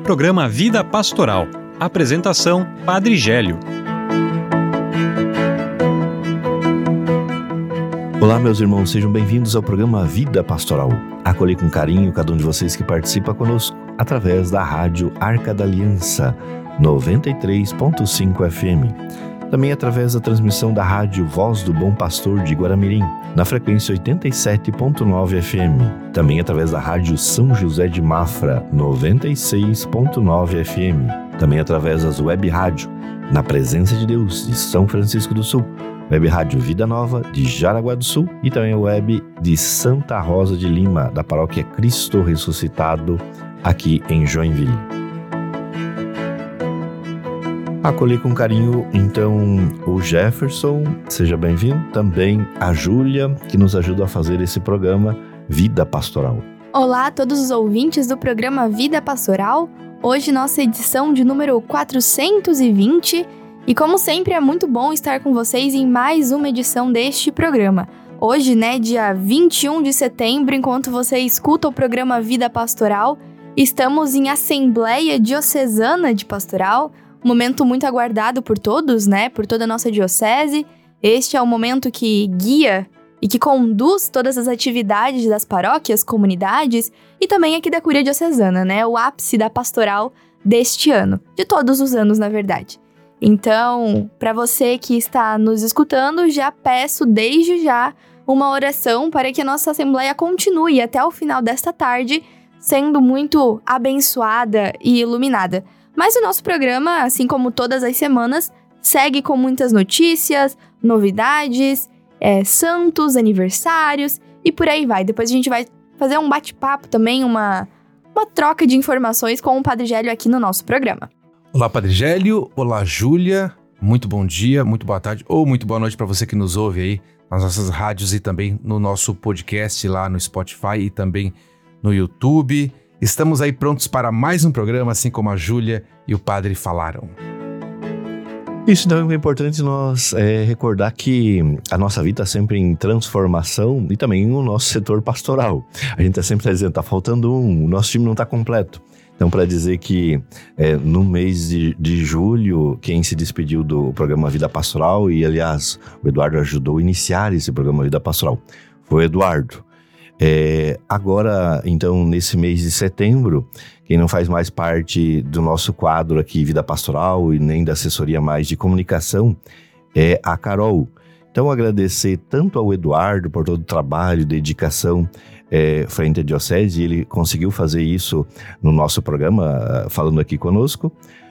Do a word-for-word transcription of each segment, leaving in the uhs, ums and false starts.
programa Vida Pastoral. Apresentação, Padre Gélio. Olá, meus irmãos, sejam bem-vindos ao programa Vida Pastoral. Acolhi com carinho cada um de vocês que participa conosco através da rádio Arca da Aliança, noventa e três ponto cinco F M. Também através da transmissão da rádio Voz do Bom Pastor de Guaramirim, na frequência oitenta e sete ponto nove F M. Também através da rádio São José de Mafra, noventa e seis ponto nove F M. Também através das web rádio Na Presença de Deus, de São Francisco do Sul, web rádio Vida Nova, de Jaraguá do Sul, e também a web de Santa Rosa de Lima, da paróquia Cristo Ressuscitado, aqui em Joinville. Acolhi com carinho, então, o Jefferson, seja bem-vindo. Também a Júlia, que nos ajuda a fazer esse programa Vida Pastoral. Olá a todos os ouvintes do programa Vida Pastoral. Hoje nossa edição de número quatrocentos e vinte. E como sempre, é muito bom estar com vocês em mais uma edição deste programa. Hoje, né, dia vinte e um de setembro, enquanto você escuta o programa Vida Pastoral, estamos em Assembleia Diocesana de Pastoral, um momento muito aguardado por todos, né, por toda a nossa diocese. Este é o momento que guia e que conduz todas as atividades das paróquias, comunidades e também aqui da Cúria Diocesana, né, o ápice da pastoral deste ano, de todos os anos, na verdade. Então, para você que está nos escutando, já peço desde já uma oração para que a nossa Assembleia continue até o final desta tarde, sendo muito abençoada e iluminada. Mas o nosso programa, assim como todas as semanas, segue com muitas notícias, novidades, é, santos, aniversários e por aí vai. Depois a gente vai fazer um bate-papo também, uma, uma troca de informações com o Padre Gélio aqui no nosso programa. Olá, Padre Gélio. Olá, Júlia. Muito bom dia, muito boa tarde ou muito boa noite para você que nos ouve aí nas nossas rádios e também no nosso podcast lá no Spotify e também no YouTube. Estamos aí prontos para mais um programa, assim como a Júlia e o Padre falaram. Isso então é importante nós é, recordar que a nossa vida está sempre em transformação e também o nosso setor pastoral. A gente está sempre dizendo, está faltando um, o nosso time não está completo. Então, para dizer que é, no mês de, de julho, quem se despediu do programa Vida Pastoral, e aliás, o Eduardo ajudou a iniciar esse programa Vida Pastoral, foi o Eduardo. É, agora, então, nesse mês de setembro, quem não faz mais parte do nosso quadro aqui, Vida Pastoral, e nem da assessoria mais de comunicação, é a Carol. Então, agradecer tanto ao Eduardo por todo o trabalho, dedicação é, frente à Diocese, ele conseguiu fazer isso no nosso programa, falando aqui conosco,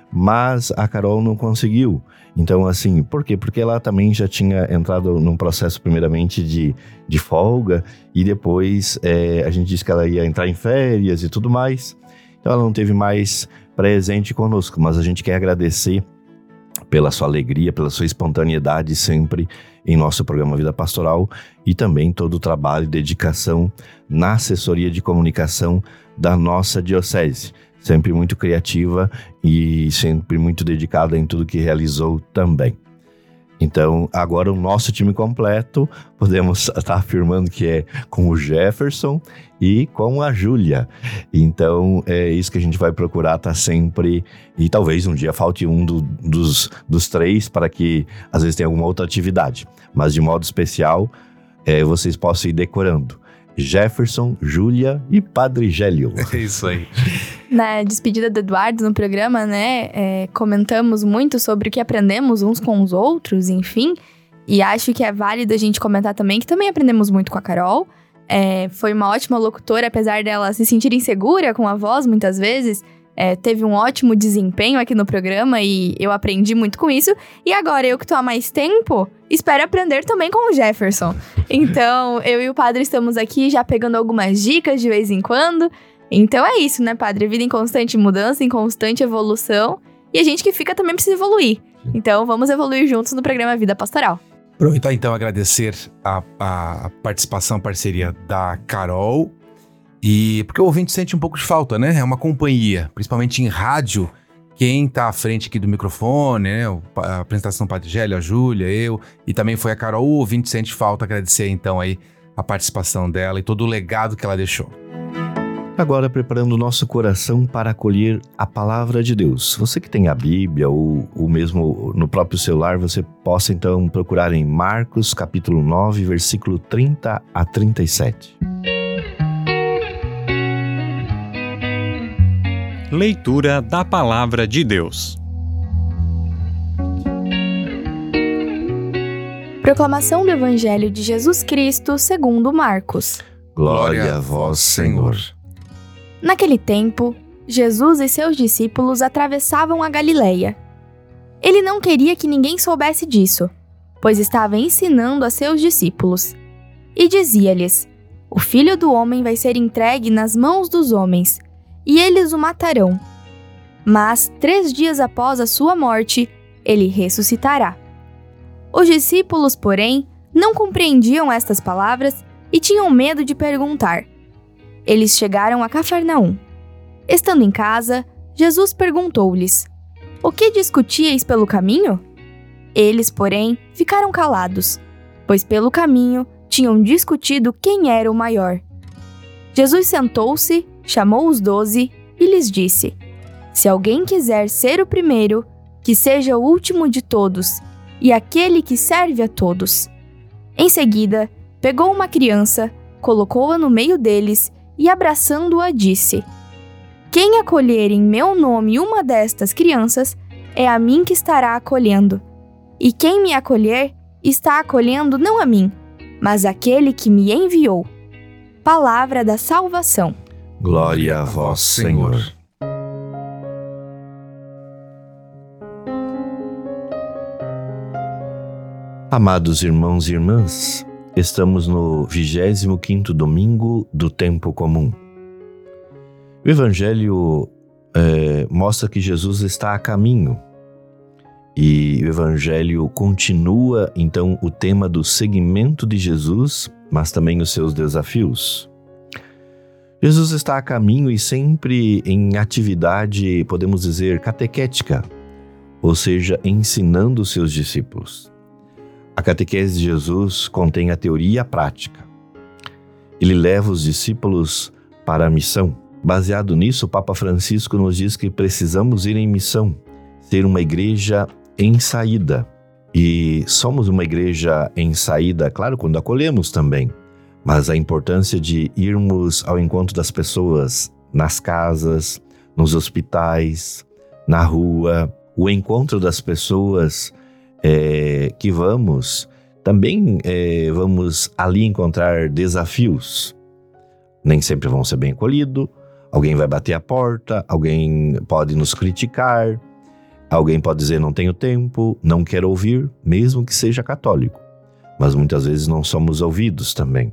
mas a Carol não conseguiu. Então, assim, por quê? Porque ela também já tinha entrado num processo, primeiramente, de, de folga, e depois é, a gente disse que ela ia entrar em férias e tudo mais. Então, ela não teve mais presente conosco, mas a gente quer agradecer pela sua alegria, pela sua espontaneidade sempre em nosso programa Vida Pastoral e também todo o trabalho e dedicação na assessoria de comunicação da nossa diocese. Sempre muito criativa e sempre muito dedicada em tudo que realizou também. Então, agora o nosso time completo, podemos estar afirmando que é com o Jefferson e com a Júlia. Então, é isso que a gente vai procurar estar sempre, e talvez um dia falte um do, dos, dos três para que às vezes tenha alguma outra atividade. Mas de modo especial, é, vocês possam ir decorando. Jefferson, Júlia e Padre Gélio. É isso aí. Na despedida do Eduardo no programa, né, é, comentamos muito sobre o que aprendemos uns com os outros, enfim, e acho que é válido a gente comentar também que também aprendemos muito com a Carol. É, foi uma ótima locutora, apesar dela se sentir insegura com a voz muitas vezes. É, teve um ótimo desempenho aqui no programa e eu aprendi muito com isso. E agora, eu que tô há mais tempo, espero aprender também com o Jefferson. Então, eu e o Padre estamos aqui já pegando algumas dicas de vez em quando. Então é isso, né, Padre? Vida em constante mudança, em constante evolução. E a gente que fica também precisa evoluir. Então, vamos evoluir juntos no programa Vida Pastoral. Aproveitar então agradecer a, a participação, a parceria da Carol. E porque o ouvinte sente um pouco de falta, né? É uma companhia, principalmente em rádio. Quem tá à frente aqui do microfone, né? A apresentação do Padre Gélio, a Júlia, eu, e também foi a Carol. O ouvinte sente falta, agradecer então aí a participação dela e todo o legado que ela deixou. Agora, preparando o nosso coração para acolher a palavra de Deus. Você que tem a Bíblia ou, ou mesmo no próprio celular, você possa então procurar em Marcos capítulo nove, versículo trinta a trinta e sete. Leitura da Palavra de Deus. Proclamação do Evangelho de Jesus Cristo segundo Marcos. Glória a vós, Senhor. Naquele tempo, Jesus e seus discípulos atravessavam a Galileia. Ele não queria que ninguém soubesse disso, pois estava ensinando a seus discípulos. E dizia-lhes: O Filho do Homem vai ser entregue nas mãos dos homens, e eles o matarão. Mas, três dias após a sua morte, ele ressuscitará. Os discípulos, porém, não compreendiam estas palavras e tinham medo de perguntar. Eles chegaram a Cafarnaum. Estando em casa, Jesus perguntou-lhes: O que discutíeis pelo caminho? Eles, porém, ficaram calados, pois pelo caminho tinham discutido quem era o maior. Jesus sentou-se, chamou os doze e lhes disse: Se alguém quiser ser o primeiro, que seja o último de todos e aquele que serve a todos. Em seguida, pegou uma criança, colocou-a no meio deles e, abraçando-a, disse: Quem acolher em meu nome uma destas crianças, é a mim que estará acolhendo. E quem me acolher, está acolhendo não a mim, mas aquele que me enviou. Palavra da salvação. Glória a vós, Senhor. Amados irmãos e irmãs, estamos no vigésimo quinto domingo do tempo comum. O Evangelho é, mostra que Jesus está a caminho e o Evangelho continua então o tema do seguimento de Jesus, mas também os seus desafios. Jesus está a caminho e sempre em atividade, podemos dizer, catequética, ou seja, ensinando os seus discípulos. A catequese de Jesus contém a teoria e a prática. Ele leva os discípulos para a missão. Baseado nisso, o Papa Francisco nos diz que precisamos ir em missão, ser uma igreja em saída. E somos uma igreja em saída, claro, quando acolhemos também, mas a importância de irmos ao encontro das pessoas nas casas, nos hospitais, na rua, o encontro das pessoas É, que vamos, também é, vamos ali encontrar desafios. Nem sempre vão ser bem acolhidos, alguém vai bater a porta, alguém pode nos criticar, alguém pode dizer não tenho tempo, não quero ouvir, mesmo que seja católico. Mas muitas vezes não somos ouvidos também.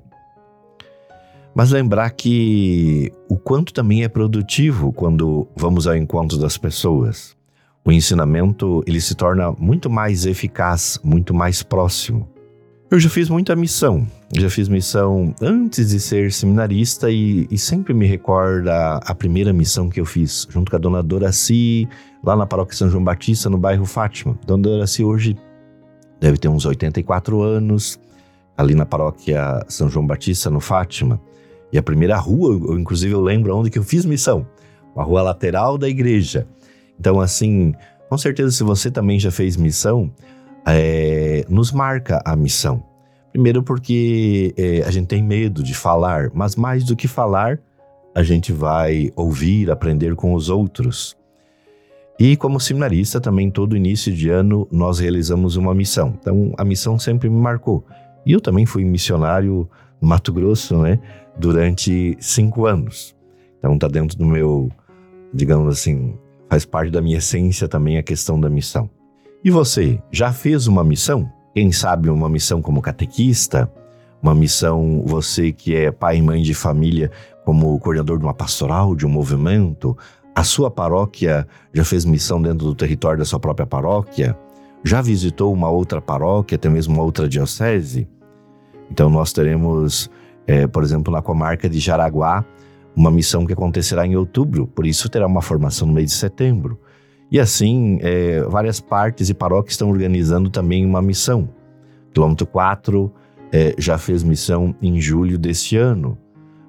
Mas lembrar que o quanto também é produtivo quando vamos ao encontro das pessoas. O ensinamento, ele se torna muito mais eficaz, muito mais próximo. Eu já fiz muita missão, já fiz missão antes de ser seminarista e, e sempre me recorda a primeira missão que eu fiz, junto com a Dona Doraci, lá na paróquia São João Batista, no bairro Fátima. Dona Doraci hoje deve ter uns oitenta e quatro anos, ali na paróquia São João Batista, no Fátima. E a primeira rua, eu, inclusive eu lembro onde que eu fiz missão, a rua lateral da igreja. Então, assim, com certeza, se você também já fez missão, é, nos marca a missão. Primeiro porque é, a gente tem medo de falar, mas mais do que falar, a gente vai ouvir, aprender com os outros. E como seminarista, também todo início de ano, nós realizamos uma missão. Então, a missão sempre me marcou. E eu também fui missionário no Mato Grosso, né, durante cinco anos. Então, tá dentro do meu, digamos assim, faz parte da minha essência também a questão da missão. E você, já fez uma missão? Quem sabe uma missão como catequista? Uma missão, você que é pai e mãe de família, como coordenador de uma pastoral, de um movimento? A sua paróquia já fez missão dentro do território da sua própria paróquia? Já visitou uma outra paróquia, até mesmo uma outra diocese? Então nós teremos, é, por exemplo, na comarca de Jaraguá, uma missão que acontecerá em outubro, por isso terá uma formação no mês de setembro. E assim, é, várias partes e paróquias estão organizando também uma missão. Quilômetro quatro é, já fez missão em julho deste ano.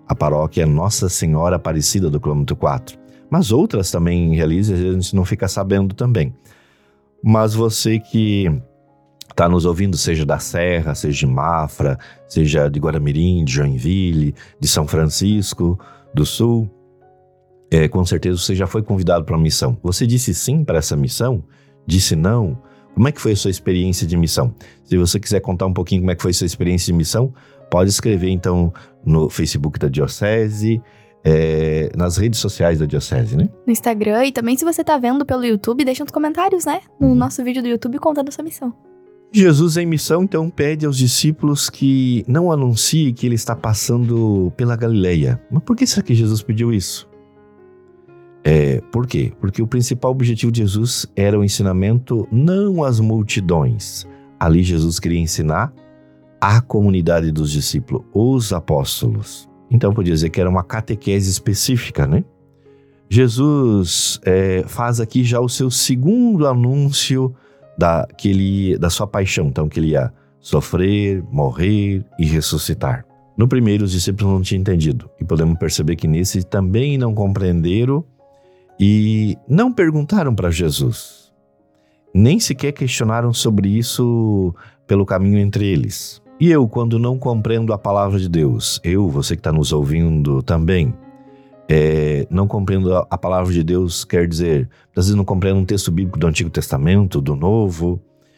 A paróquia Nossa Senhora Aparecida do quilômetro quatro. Mas outras também realizam, a gente não fica sabendo também. Mas você que está nos ouvindo, seja da Serra, seja de Mafra, seja de Guaramirim, de Joinville, de São Francisco do Sul, é, com certeza você já foi convidado para uma missão. Você disse sim para essa missão? Disse não? Como é que foi a sua experiência de missão? Se você quiser contar um pouquinho como é que foi a sua experiência de missão, pode escrever então no Facebook da Diocese, é, nas redes sociais da Diocese, né? No Instagram, e também se você está vendo pelo YouTube, deixa nos comentários, né? No Uhum. nosso vídeo do YouTube contando a sua missão. Jesus em missão então pede aos discípulos que não anuncie que ele está passando pela Galileia. Mas por que será que Jesus pediu isso? É, por quê? Porque o principal objetivo de Jesus era o ensinamento não às multidões. Ali Jesus queria ensinar à comunidade dos discípulos, os apóstolos. Então podia dizer que era uma catequese específica, né? Jesus é, faz aqui já o seu segundo anúncio da, que ele, da sua paixão. Então que ele ia sofrer, morrer e ressuscitar. No primeiro os discípulos não tinham entendido. E podemos perceber que nesse também não compreenderam e não perguntaram para Jesus. Nem sequer questionaram sobre isso pelo caminho entre eles. E eu, quando não compreendo a palavra de Deus, eu, você que está nos ouvindo também, é, não compreendo a, a palavra de Deus, quer dizer, às vezes não compreendo um texto bíblico do Antigo Testamento, do Novo,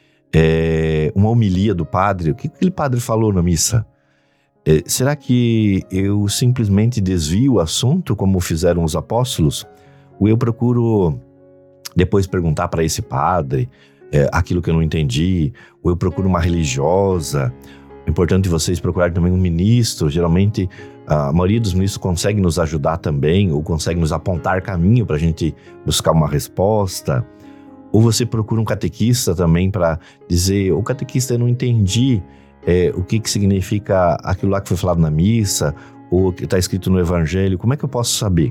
é, uma homilia do padre, o que aquele padre falou na missa? É, será que eu simplesmente desvio o assunto como fizeram os apóstolos? Ou eu procuro depois perguntar para esse padre é, aquilo que eu não entendi, ou eu procuro uma religiosa. É importante vocês procurarem também um ministro. Geralmente a maioria dos ministros consegue nos ajudar também, ou consegue nos apontar caminho para a gente buscar uma resposta. Ou você procura um catequista também para dizer: o catequista, eu não entendi é, o que, que significa aquilo lá que foi falado na missa, ou que está escrito no Evangelho, como é que eu posso saber?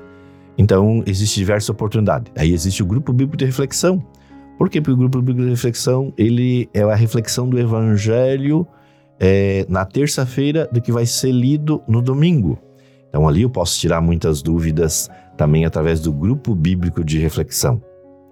Então, existe diversas oportunidades. Aí existe o grupo bíblico de reflexão. Por quê? Porque o grupo bíblico de reflexão, ele é a reflexão do Evangelho é, na terça-feira do que vai ser lido no domingo. Então, ali eu posso tirar muitas dúvidas também através do grupo bíblico de reflexão.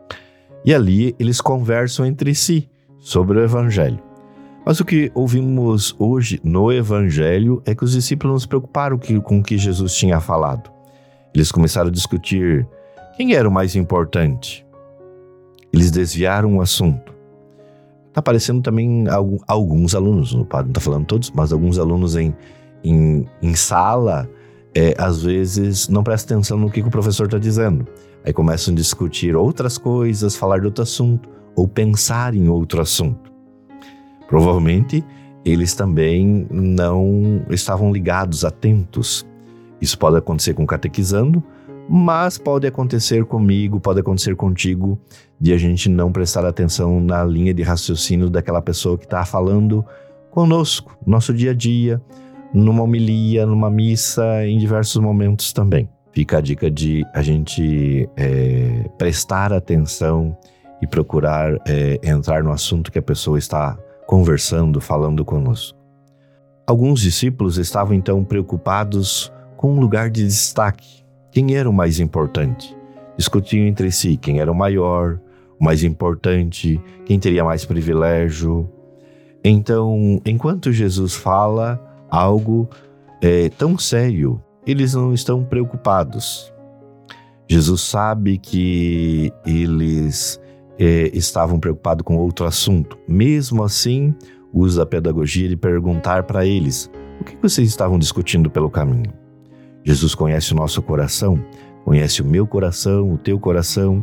E ali eles conversam entre si sobre o Evangelho. Mas o que ouvimos hoje no Evangelho é que os discípulos não se preocuparam com o que Jesus tinha falado. Eles começaram a discutir quem era o mais importante. Eles desviaram o assunto. Está aparecendo também alguns alunos, o padre não está falando todos, mas alguns alunos em, em, em sala, é, às vezes não prestam atenção no que, que o professor está dizendo. Aí começam a discutir outras coisas, falar de outro assunto, ou pensar em outro assunto. Provavelmente eles também não estavam ligados, atentos. Isso pode acontecer com o catequizando, mas pode acontecer comigo, pode acontecer contigo, de a gente não prestar atenção na linha de raciocínio daquela pessoa que está falando conosco, no nosso dia a dia, numa homilia, numa missa, em diversos momentos também. Fica a dica de a gente é, prestar atenção e procurar é, entrar no assunto que a pessoa está conversando, falando conosco. Alguns discípulos estavam então preocupados com um lugar de destaque. Quem era o mais importante? Discutiam entre si quem era o maior, o mais importante, quem teria mais privilégio. Então, enquanto Jesus fala algo é, tão sério, eles não estão preocupados. Jesus sabe que eles é, estavam preocupados com outro assunto. Mesmo assim, usa a pedagogia de perguntar para eles: o que vocês estavam discutindo pelo caminho? Jesus conhece o nosso coração, conhece o meu coração, o teu coração,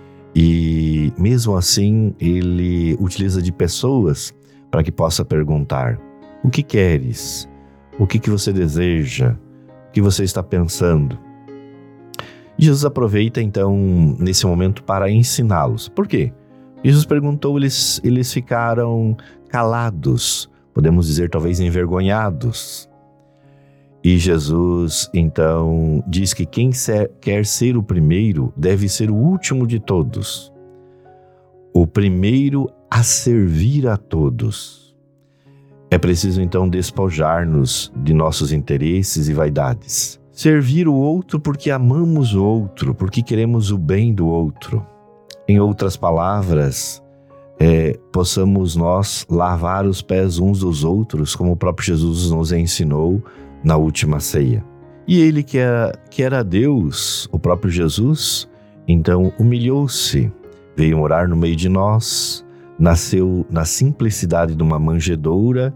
e mesmo assim ele utiliza de pessoas para que possa perguntar: o que queres? O que, que você deseja? O que você está pensando? Jesus aproveita então nesse momento para ensiná-los. Por quê? Jesus perguntou, eles, eles ficaram calados, podemos dizer talvez envergonhados. E Jesus, então, diz que quem ser, quer ser o primeiro deve ser o último de todos. O primeiro a servir a todos. É preciso então despojar-nos de nossos interesses e vaidades. Servir o outro porque amamos o outro, porque queremos o bem do outro. Em outras palavras, é, possamos nós lavar os pés uns dos outros, como o próprio Jesus nos ensinou na última ceia. E ele que era, que era Deus, o próprio Jesus, então humilhou-se, veio morar no meio de nós, nasceu na simplicidade de uma manjedoura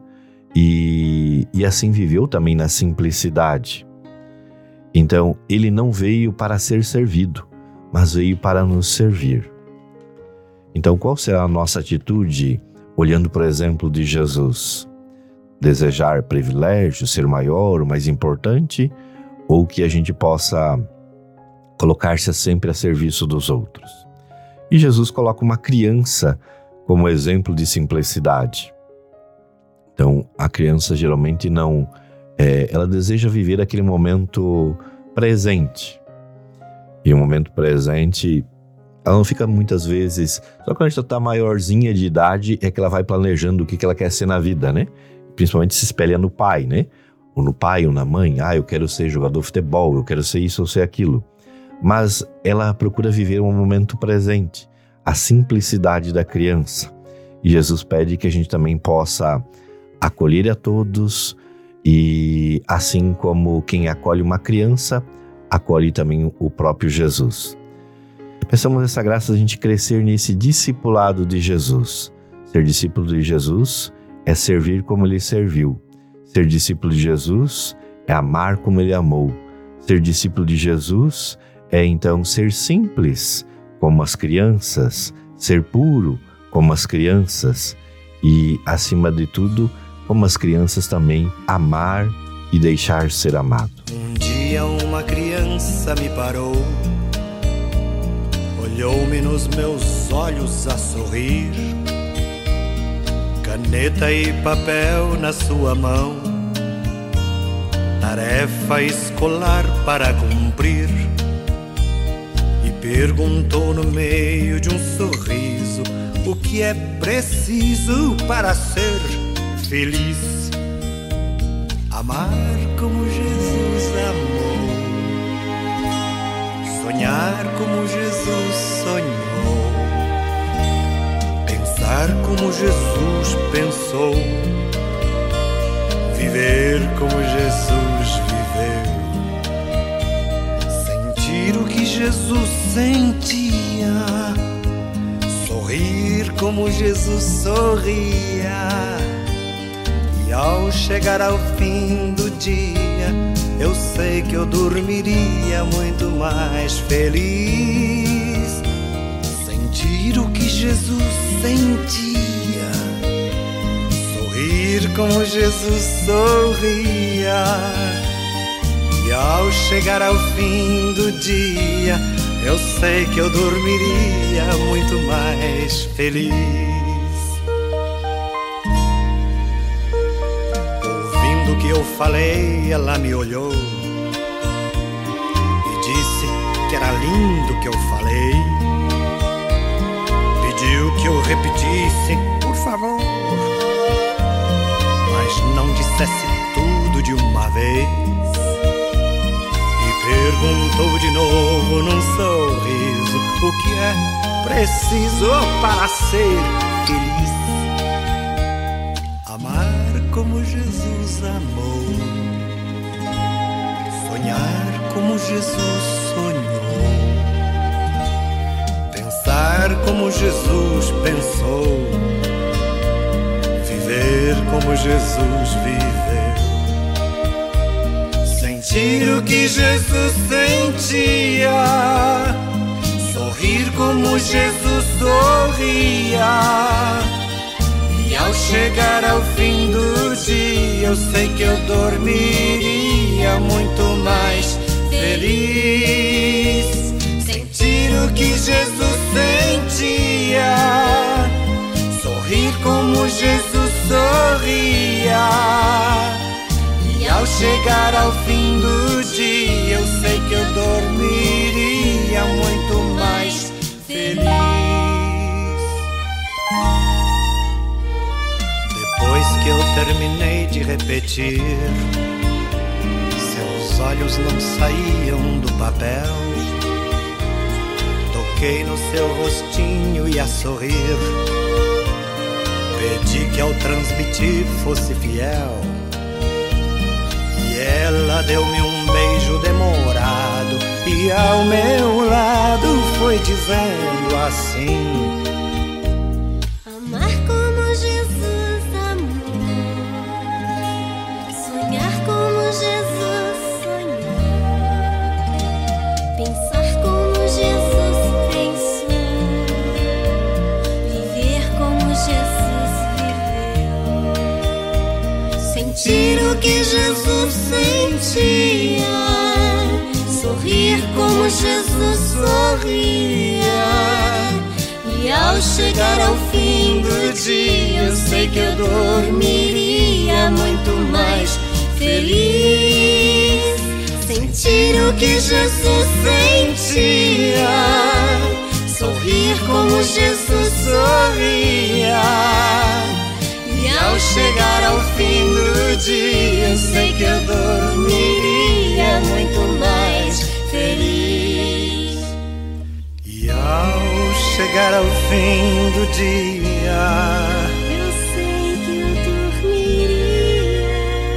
e, e assim viveu também na simplicidade. Então, ele não veio para ser servido, mas veio para nos servir. Então, qual será a nossa atitude olhando para o exemplo de Jesus? Desejar privilégio, ser maior, o mais importante, ou que a gente possa colocar-se sempre a serviço dos outros? E Jesus coloca uma criança como exemplo de simplicidade. Então, a criança geralmente não... É, ela deseja viver aquele momento presente. E o momento presente, ela não fica muitas vezes... Só quando a gente está maiorzinha de idade é que ela vai planejando o que, que ela quer ser na vida, né? Principalmente se espelha no pai, né? Ou no pai ou na mãe. Ah, eu quero ser jogador de futebol, eu quero ser isso ou ser aquilo. Mas ela procura viver um momento presente. A simplicidade da criança. E Jesus pede que a gente também possa acolher a todos e, assim como quem acolhe uma criança, acolhe também o próprio Jesus. Peçamos essa graça de a gente crescer nesse discipulado de Jesus. Ser discípulo de Jesus é servir como ele serviu. Ser discípulo de Jesus é amar como ele amou. Ser discípulo de Jesus é então ser simples como as crianças, ser puro como as crianças e, acima de tudo, como as crianças também, amar e deixar ser amado. Um dia uma criança me parou, olhou-me nos meus olhos a sorrir, caneta e papel na sua mão, tarefa escolar para cumprir, e perguntou no meio de um sorriso: o que é preciso para ser feliz? Amar como Jesus amou, sonhar como Jesus sonhou, pensar como Jesus pensou, viver como Jesus viveu, sentir o que Jesus sentia, sorrir como Jesus sorria. E ao chegar ao fim do dia, eu sei que eu dormiria muito mais feliz. Sentir o que Jesus sentia, sorrir como Jesus sorria. E ao chegar ao fim do dia, eu sei que eu dormiria muito mais feliz. Ouvindo o que eu falei, ela me olhou e disse que era lindo o que eu falei. Pediu que eu repetisse, por favor, mas não dissesse tudo de uma vez. Perguntou de novo num sorriso: o que é preciso para ser feliz? Amar como Jesus amou, sonhar como Jesus sonhou, pensar como Jesus pensou, viver como Jesus viveu. Sentir o que Jesus sentia, sorrir como Jesus sorria. E ao chegar ao fim do dia, eu sei que eu dormiria muito mais feliz. Sentir o que Jesus sentia, sorrir como Jesus sorria. E ao chegar ao fim do dia, eu sei que eu dormiria muito mais feliz. Depois que eu terminei de repetir, seus olhos não saíam do papel. Toquei no seu rostinho e a sorrir, pedi que ao transmitir fosse fiel. E ela deu-me um beijo demorado e ao meu lado foi dizendo assim: amar como Jesus amou, sonhar como Jesus sonhou, pensar como Jesus pensou, viver como Jesus viveu, sentir o que Jesus sentia, sorrir como Jesus sorria. E ao chegar ao fim do dia, eu sei que eu dormiria muito mais feliz. Sentir o que Jesus sentia, sorrir como Jesus sorria. E ao chegar ao fim do dia, eu sei que eu dormiria muito mais feliz. E ao chegar ao fim do dia, eu sei que eu dormiria.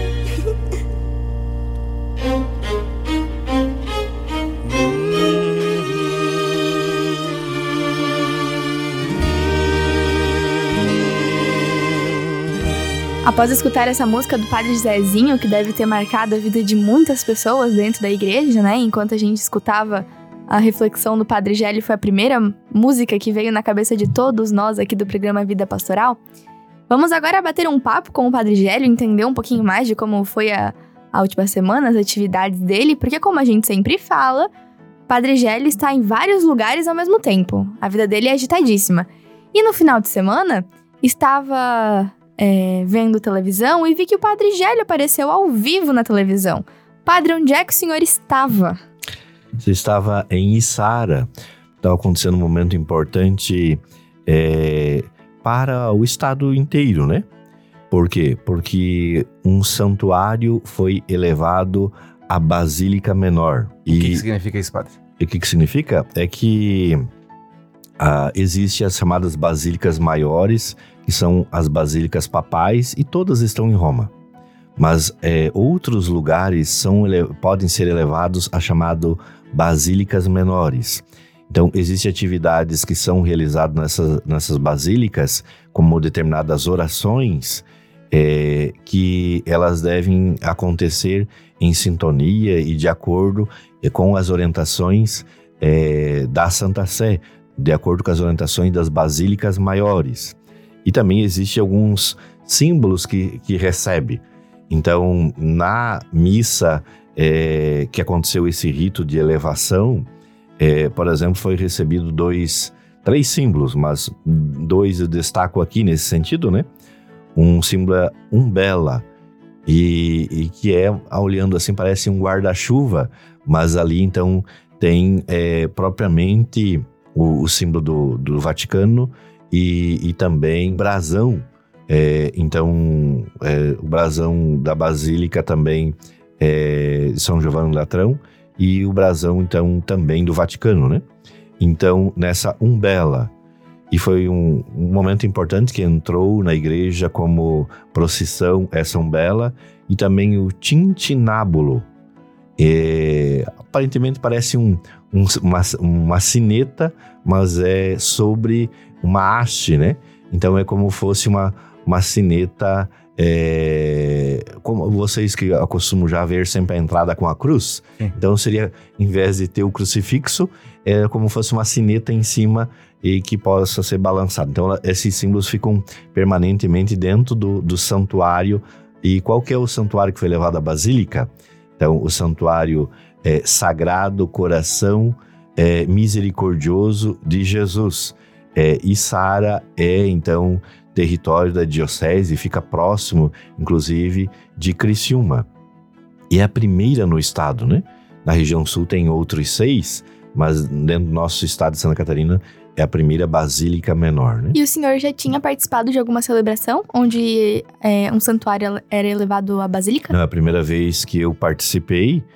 Após escutar essa música do Padre Zezinho, que deve ter marcado a vida de muitas pessoas dentro da igreja, né? Enquanto a gente escutava a reflexão do Padre Gélio, foi a primeira música que veio na cabeça de todos nós aqui do programa Vida Pastoral. Vamos agora bater um papo com o Padre Gélio, entender um pouquinho mais de como foi a, a última semana, as atividades dele, porque como a gente sempre fala, o Padre Gélio está em vários lugares ao mesmo tempo. A vida dele é agitadíssima. E no final de semana, estava é, vendo televisão e vi que o Padre Gélio apareceu ao vivo na televisão. Padre, onde é que o senhor estava? Você estava em Içara. Estava acontecendo um momento importante é, para o estado inteiro, né? Por quê? Porque um santuário foi elevado à Basílica Menor. E o que, que significa isso, padre? E o que, que significa? É que ah, existem as chamadas basílicas maiores, que são as basílicas papais, e todas estão em Roma. Mas é, outros lugares são, podem ser elevados a chamado basílicas menores. Então, existem atividades que são realizadas nessas, nessas basílicas, como determinadas orações, é, que elas devem acontecer em sintonia e de acordo com as orientações é, da Santa Sé, de acordo com as orientações das basílicas maiores. E também existem alguns símbolos que, que recebe. Então, na missa é, que aconteceu esse rito de elevação, é, por exemplo, foi recebido dois, três símbolos, mas dois eu destaco aqui nesse sentido, né? Um símbolo é umbela, e, e que é, olhando assim, parece um guarda-chuva, mas ali então tem é, propriamente o, o símbolo do, do Vaticano e, e também brasão. É, então, é, o brasão da Basílica também é São Giovanni Latrão e o brasão, então, também do Vaticano, né? Então, nessa umbela, e foi um, um momento importante que entrou na igreja como procissão essa umbela, e também o tintinábulo. É, aparentemente parece um, um, uma, uma sineta, mas é sobre uma haste, né? Então, é como fosse uma uma sineta, é, como vocês que acostumam já ver sempre a entrada com a cruz. Sim. Então seria, em vez de ter o crucifixo, é como fosse uma sineta em cima e que possa ser balançado. Então esses símbolos ficam permanentemente dentro do, do santuário. E qual que é o santuário que foi levado à Basílica? Então o santuário é, Sagrado Coração é, Misericordioso de Jesus. É, Içara é, então, território da diocese, fica próximo, inclusive, de Criciúma. E é a primeira no estado, né? Na região sul tem outros seis, mas dentro do nosso estado de Santa Catarina é a primeira basílica menor, né? E o senhor já tinha participado de alguma celebração onde é, um santuário era elevado à basílica? Não, é a primeira vez que eu participei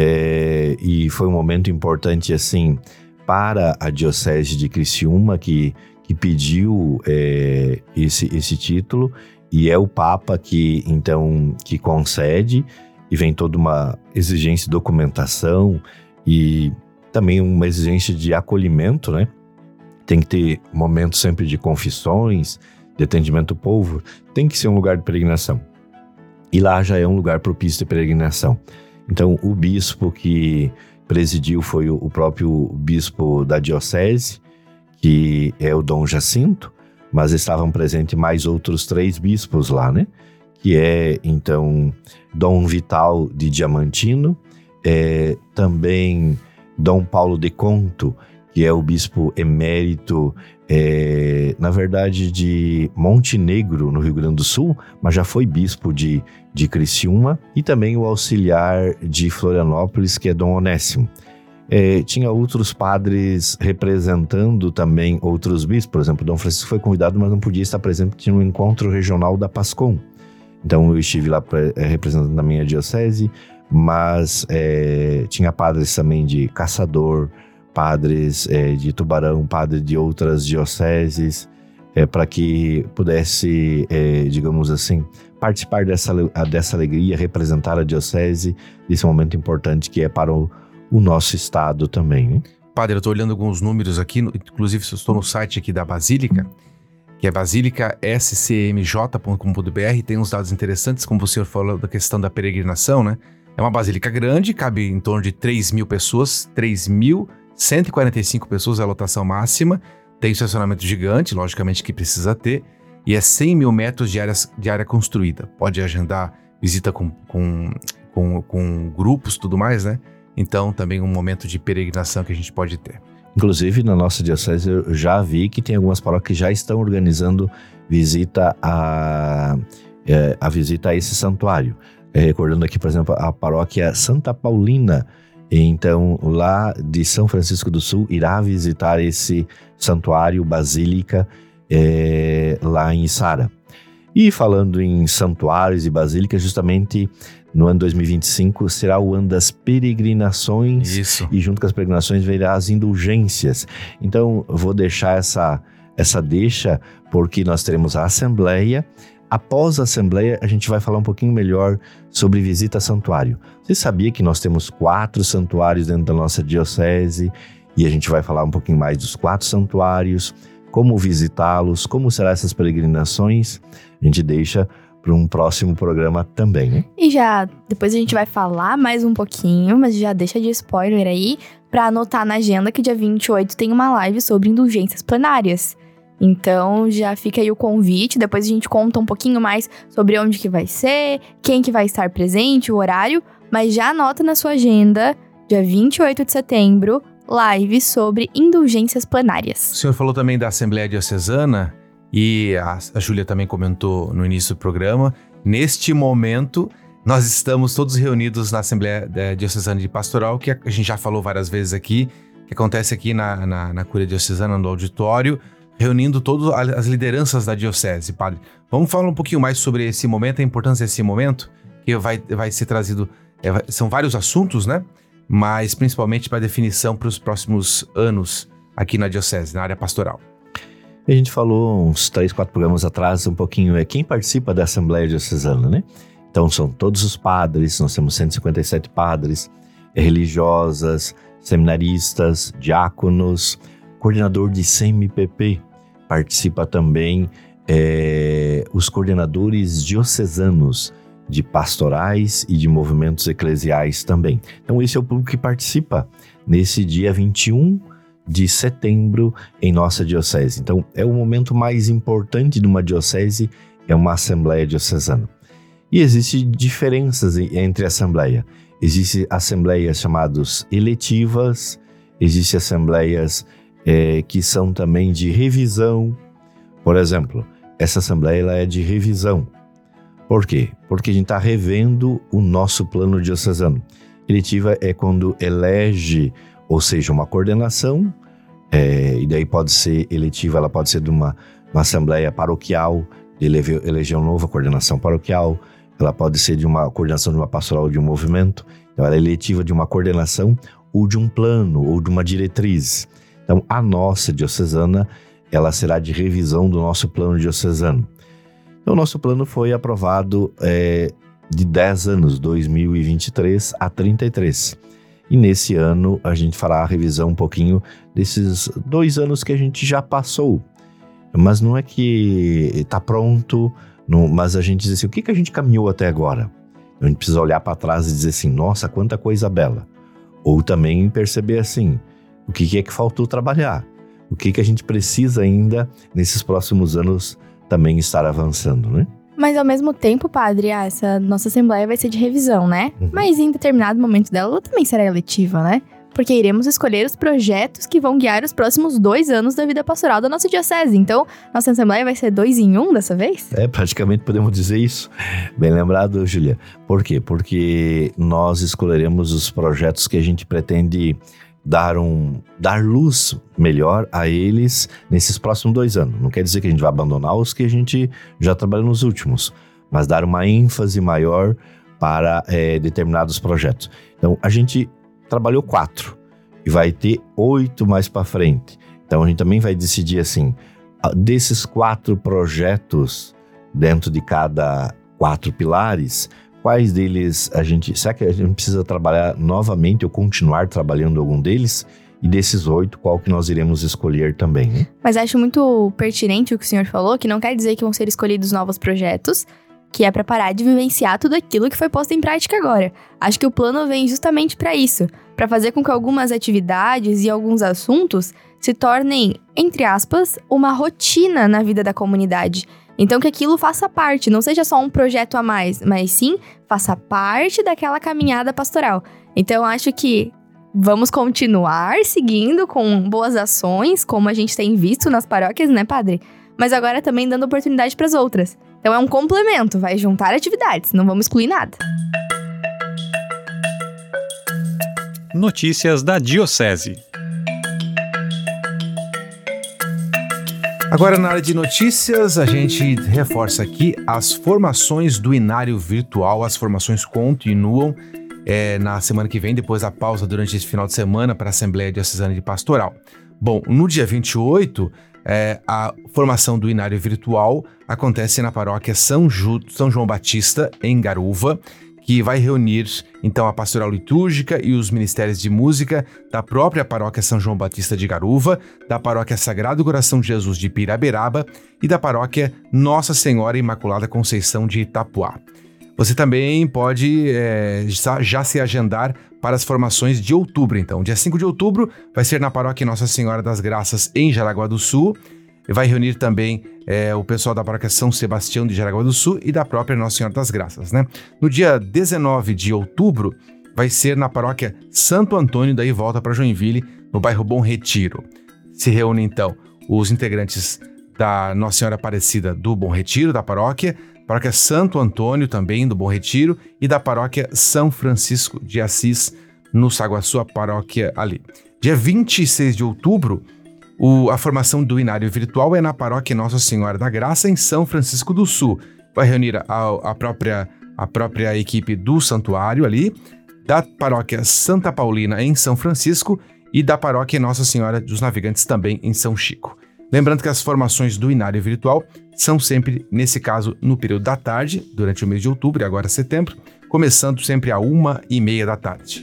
é, e foi um momento importante, assim, para a Diocese de Criciúma, que, que pediu é, esse, esse título, e é o Papa que, então, que concede, e vem toda uma exigência de documentação e também uma exigência de acolhimento, né? Tem que ter momentos sempre de confissões, de atendimento ao povo. Tem que ser um lugar de peregrinação. E lá já é um lugar propício de peregrinação. Então, o bispo que presidiu foi o próprio bispo da diocese, que é o Dom Jacinto, mas estavam presentes mais outros três bispos lá, né? Que é, então, Dom Vital de Diamantino, é, também Dom Paulo de Conto, que é o bispo emérito, é, na verdade, de Montenegro, no Rio Grande do Sul, mas já foi bispo de, de Criciúma, e também o auxiliar de Florianópolis, que é Dom Onésimo. É, tinha outros padres representando também outros bispos, por exemplo, Dom Francisco foi convidado, mas não podia estar presente, porque tinha um encontro regional da Pascom. Então eu estive lá é, representando a minha diocese, mas é, tinha padres também de Caçador, padres é, de Tubarão, padres de outras dioceses, é, para que pudesse, é, digamos assim, participar dessa, dessa alegria, representar a diocese, desse momento importante que é para o, o nosso estado também, né? Padre, eu estou olhando alguns números aqui, inclusive eu estou no site aqui da Basílica, que é basílica s c m j ponto com ponto b r, tem uns dados interessantes, como o senhor falou da questão da peregrinação, né? É uma basílica grande, cabe em torno de três mil pessoas, três mil cento e quarenta e cinco pessoas é a lotação máxima, tem um estacionamento gigante, logicamente que precisa ter, e é cem mil metros de área, de área construída. Pode agendar visita com, com, com, com grupos e tudo mais, né? Então, também um momento de peregrinação que a gente pode ter. Inclusive, na nossa diocese, eu já vi que tem algumas paróquias que já estão organizando visita a, é, a visita a esse santuário. É, recordando aqui, por exemplo, a paróquia Santa Paulina, então, lá de São Francisco do Sul, irá visitar esse santuário, basílica, é, lá em Içara. E falando em santuários e basílicas, justamente no ano dois mil e vinte e cinco será o ano das peregrinações. Isso. E junto com as peregrinações virá as indulgências. Então, eu vou deixar essa, essa deixa, porque nós teremos a Assembleia. Após a Assembleia, a gente vai falar um pouquinho melhor sobre visita a santuário. Você sabia que nós temos quatro santuários dentro da nossa diocese? E a gente vai falar um pouquinho mais dos quatro santuários, como visitá-los, como serão essas peregrinações. A gente deixa para um próximo programa também, né? E já, depois a gente vai falar mais um pouquinho, mas já deixa de spoiler aí, para anotar na agenda que dia vinte e oito tem uma live sobre indulgências plenárias. Então, já fica aí o convite, depois a gente conta um pouquinho mais sobre onde que vai ser, quem que vai estar presente, o horário, mas já anota na sua agenda, dia vinte e oito de setembro, live sobre indulgências plenárias. O senhor falou também da Assembleia Diocesana, e a, a Júlia também comentou no início do programa. Neste momento, nós estamos todos reunidos na Assembleia Diocesana de Pastoral, que a gente já falou várias vezes aqui, que acontece aqui na, na, na Cúria Diocesana, no auditório, reunindo todas as lideranças da diocese, padre. Vamos falar um pouquinho mais sobre esse momento, a importância desse momento, que vai, vai ser trazido... É, vai, são vários assuntos, né? Mas principalmente para definição para os próximos anos aqui na diocese, na área pastoral. A gente falou uns três, quatro programas atrás um pouquinho, é quem participa da Assembleia Diocesana, né? Então são todos os padres, nós temos cento e cinquenta e sete padres, religiosas, seminaristas, diáconos, coordenador de C M P P, participa também é, os coordenadores diocesanos de pastorais e de movimentos eclesiais também. Então esse é o público que participa nesse dia vinte e um de setembro em nossa diocese. Então é o momento mais importante de uma diocese, é uma assembleia diocesana. E existem diferenças entre assembleia. Existem assembleias chamadas eletivas, existem assembleias é, que são também de revisão. Por exemplo, essa assembleia ela é de revisão. Por quê? Porque a gente está revendo o nosso plano diocesano. Eletiva é quando elege, ou seja, uma coordenação É, e daí pode ser eletiva, ela pode ser de uma, uma assembleia paroquial, de eleger, eleger uma nova coordenação paroquial, ela pode ser de uma coordenação de uma pastoral de um movimento, então ela é eletiva de uma coordenação ou de um plano, ou de uma diretriz. Então a nossa diocesana, ela será de revisão do nosso plano diocesano. Então o nosso plano foi aprovado é, de dez anos, dois mil e vinte e três a trinta e três. E nesse ano a gente fará a revisão um pouquinho desses dois anos que a gente já passou. Mas não é que está pronto, não, mas a gente diz assim, o que, que a gente caminhou até agora? A gente precisa olhar para trás e dizer assim, nossa, quanta coisa bela. Ou também perceber assim, o que, que é que faltou trabalhar? O que, que a gente precisa ainda, nesses próximos anos, também estar avançando, né? Mas ao mesmo tempo, padre, ah, essa nossa assembleia vai ser de revisão, né? Uhum. Mas em determinado momento dela, ela também será eletiva, né? Porque iremos escolher os projetos que vão guiar os próximos dois anos da vida pastoral da nossa diocese. Então, nossa assembleia vai ser dois em um dessa vez? É, praticamente podemos dizer isso. Bem lembrado, Júlia. Por quê? Porque nós escolheremos os projetos que a gente pretende dar, um, dar luz melhor a eles nesses próximos dois anos. Não quer dizer que a gente vai abandonar os que a gente já trabalhou nos últimos, mas dar uma ênfase maior para é, determinados projetos. Então, a gente trabalhou quatro e vai ter oito mais para frente. Então, a gente também vai decidir assim, desses quatro projetos, dentro de cada quatro pilares, quais deles a gente... Será que a gente precisa trabalhar novamente ou continuar trabalhando algum deles? E desses oito, qual que nós iremos escolher também, né? Mas acho muito pertinente o que o senhor falou, que não quer dizer que vão ser escolhidos novos projetos, que é para parar de vivenciar tudo aquilo que foi posto em prática agora. Acho que o plano vem justamente para isso, para fazer com que algumas atividades e alguns assuntos se tornem, entre aspas, uma rotina na vida da comunidade. Então que aquilo faça parte, não seja só um projeto a mais, mas sim faça parte daquela caminhada pastoral. Então acho que vamos continuar seguindo com boas ações, como a gente tem visto nas paróquias, né, padre? Mas agora também dando oportunidade para as outras. Então é um complemento, vai juntar atividades, não vamos excluir nada. Notícias da Diocese. Agora, na área de notícias, a gente reforça aqui as formações do Inário Virtual. As formações continuam é, na semana que vem, depois da pausa durante esse final de semana para a Assembleia Diocesana de Pastoral. Bom, no dia vinte e oito, é, a formação do Inário Virtual acontece na paróquia São, Ju, São João Batista, em Garuva, que vai reunir, então, a pastoral litúrgica e os ministérios de música da própria paróquia São João Batista de Garuva, da paróquia Sagrado Coração de Jesus de Piraberaba e da paróquia Nossa Senhora Imaculada Conceição de Itapuá. Você também pode é, já, já se agendar para as formações de outubro, então. Dia cinco de outubro vai ser na paróquia Nossa Senhora das Graças, em Jaraguá do Sul. Vai reunir também é, o pessoal da paróquia São Sebastião de Jaraguá do Sul e da própria Nossa Senhora das Graças, né? No dia dezenove de outubro, vai ser na paróquia Santo Antônio, daí volta para Joinville, no bairro Bom Retiro. Se reúnem, então, os integrantes da Nossa Senhora Aparecida do Bom Retiro, da paróquia, paróquia Santo Antônio, também do Bom Retiro, e da paróquia São Francisco de Assis, no Saguaçu, a paróquia ali. Dia vinte e seis de outubro, O, a formação do Inário Virtual é na paróquia Nossa Senhora da Graça, em São Francisco do Sul. Vai reunir a, a, própria, a própria equipe do santuário ali, da paróquia Santa Paulina, em São Francisco, e da paróquia Nossa Senhora dos Navegantes, também em São Chico. Lembrando que as formações do Inário Virtual são sempre, nesse caso, no período da tarde, durante o mês de outubro e agora setembro, começando sempre a uma e meia da tarde.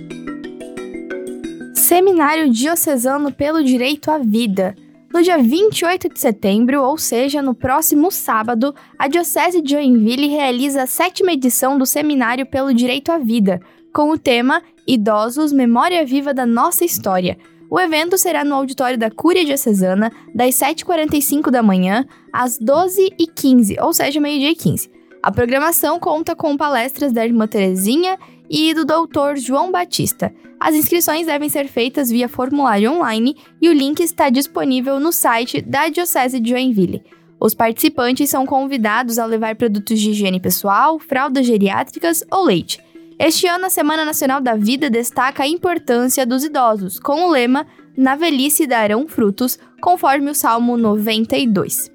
Seminário Diocesano pelo Direito à Vida. No dia vinte e oito de setembro, ou seja, no próximo sábado, a Diocese de Joinville realiza a sétima edição do Seminário pelo Direito à Vida, com o tema Idosos, Memória Viva da Nossa História. O evento será no auditório da Cúria Diocesana, das sete e quarenta e cinco da manhã às doze e quinze, ou seja, meio-dia e quinze. A programação conta com palestras da Irmã Terezinha e do doutor João Batista. As inscrições devem ser feitas via formulário online e o link está disponível no site da Diocese de Joinville. Os participantes são convidados a levar produtos de higiene pessoal, fraldas geriátricas ou leite. Este ano, a Semana Nacional da Vida destaca a importância dos idosos, com o lema na velhice darão frutos, conforme o Salmo noventa e dois.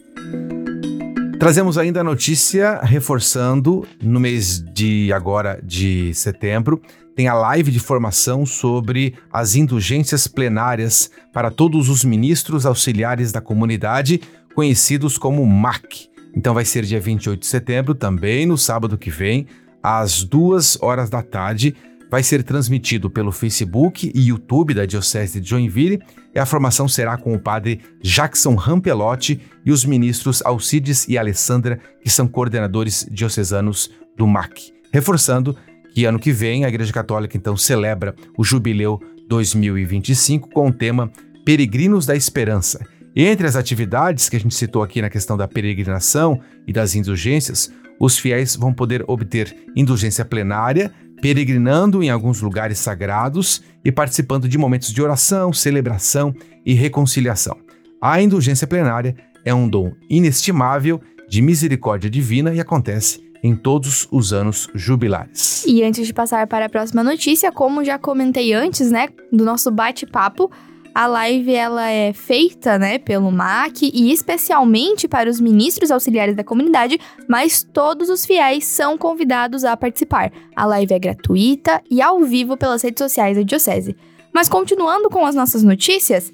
Trazemos ainda a notícia reforçando, no mês de agora de setembro, tem a live de formação sobre as indulgências plenárias para todos os ministros auxiliares da comunidade, conhecidos como M A C. Então vai ser dia vinte e oito de setembro, também no sábado que vem, às duas horas da tarde. Vai ser transmitido pelo Facebook e YouTube da Diocese de Joinville, e a formação será com o padre Jackson Rampelotti e os ministros Alcides e Alessandra, que são coordenadores diocesanos do M A C. Reforçando que ano que vem a Igreja Católica então celebra o Jubileu dois mil e vinte e cinco com o tema Peregrinos da Esperança. E entre as atividades que a gente citou aqui na questão da peregrinação e das indulgências, os fiéis vão poder obter indulgência plenária, peregrinando em alguns lugares sagrados e participando de momentos de oração, celebração e reconciliação. A indulgência plenária é um dom inestimável de misericórdia divina e acontece em todos os anos jubilares. E antes de passar para a próxima notícia, como já comentei antes, né, do nosso bate-papo, a live ela é feita, né, pelo M A C e especialmente para os ministros auxiliares da comunidade, mas todos os fiéis são convidados a participar. A live é gratuita e ao vivo pelas redes sociais da Diocese. Mas continuando com as nossas notícias,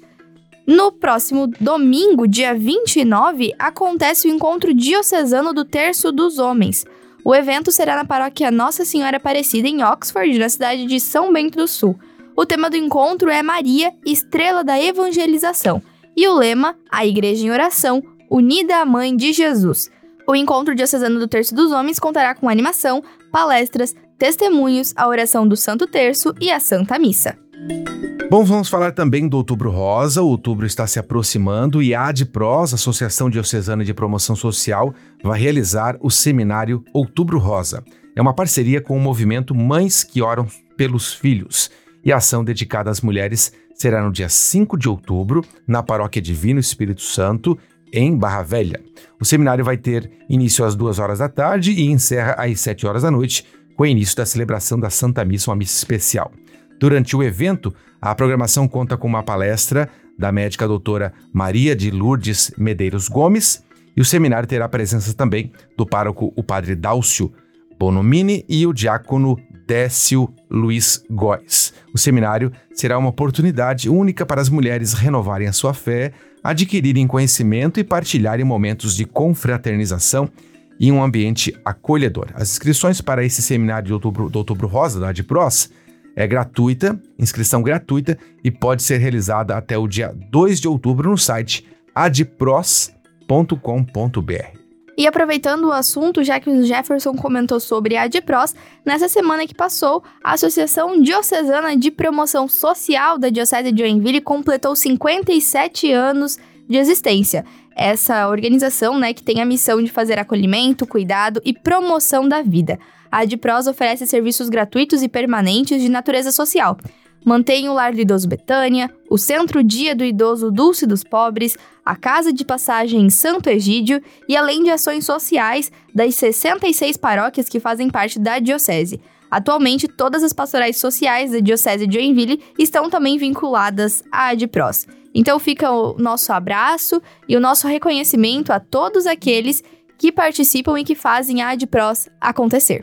no próximo domingo, dia vinte e nove, acontece o encontro diocesano do Terço dos Homens. O evento será na paróquia Nossa Senhora Aparecida, em Oxford, na cidade de São Bento do Sul. O tema do encontro é Maria, estrela da evangelização, e o lema, a Igreja em Oração, unida à Mãe de Jesus. O encontro diocesano do Terço dos Homens contará com animação, palestras, testemunhos, a oração do Santo Terço e a Santa Missa. Bom, vamos falar também do Outubro Rosa. O outubro está se aproximando e a ADPROS, Associação Diocesana de Promoção Social, vai realizar o seminário Outubro Rosa. É uma parceria com o movimento Mães que Oram pelos Filhos. E a ação dedicada às mulheres será no dia cinco de outubro, na Paróquia Divino Espírito Santo, em Barra Velha. O seminário vai ter início às duas horas da tarde e encerra às sete horas da noite, com o início da celebração da Santa Missa, uma missa especial. Durante o evento, a programação conta com uma palestra da médica doutora Maria de Lourdes Medeiros Gomes, e o seminário terá a presença também do pároco, o padre Dálcio Bonomini, e o diácono Décio Luiz Góes. O seminário será uma oportunidade única para as mulheres renovarem a sua fé, adquirirem conhecimento e partilharem momentos de confraternização em um ambiente acolhedor. As inscrições para esse seminário de outubro, do Outubro Rosa, da ADPROS, é gratuita, inscrição gratuita, e pode ser realizada até o dia dois de outubro no site adpros ponto com ponto b r. E aproveitando o assunto, já que o Jefferson comentou sobre a ADPROS, nessa semana que passou, a Associação Diocesana de Promoção Social da Diocese de Joinville completou cinquenta e sete anos de existência. Essa organização, né, que tem a missão de fazer acolhimento, cuidado e promoção da vida. A ADPROS oferece serviços gratuitos e permanentes de natureza social. Mantém o Lar do Idoso Betânia, o Centro Dia do Idoso Dulce dos Pobres, a Casa de Passagem em Santo Egídio e além de ações sociais das sessenta e seis paróquias que fazem parte da Diocese. Atualmente, todas as pastorais sociais da Diocese de Joinville estão também vinculadas à ADPROS. Então fica o nosso abraço e o nosso reconhecimento a todos aqueles que participam e que fazem a ADPROS acontecer.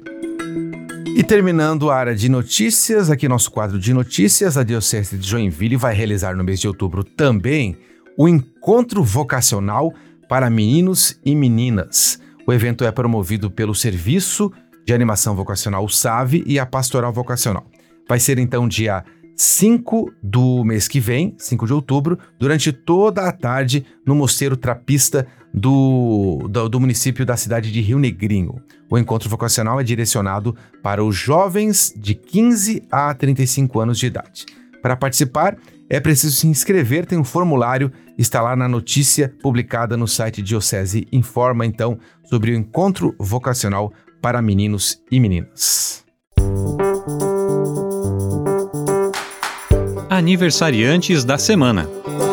E terminando a área de notícias, aqui nosso quadro de notícias, a Diocese de Joinville vai realizar no mês de outubro também o Encontro Vocacional para Meninos e Meninas. O evento é promovido pelo Serviço de Animação Vocacional S A V e a Pastoral Vocacional. Vai ser então dia cinco do mês que vem, cinco de outubro, durante toda a tarde no Mosteiro Trapista do, do, do município da cidade de Rio Negrinho. O encontro vocacional é direcionado para os jovens de quinze a trinta e cinco anos de idade. Para participar, é preciso se inscrever, tem um formulário, está lá na notícia publicada no site Diocese Informa, então, sobre o encontro vocacional para meninos e meninas. Aniversariantes da semana.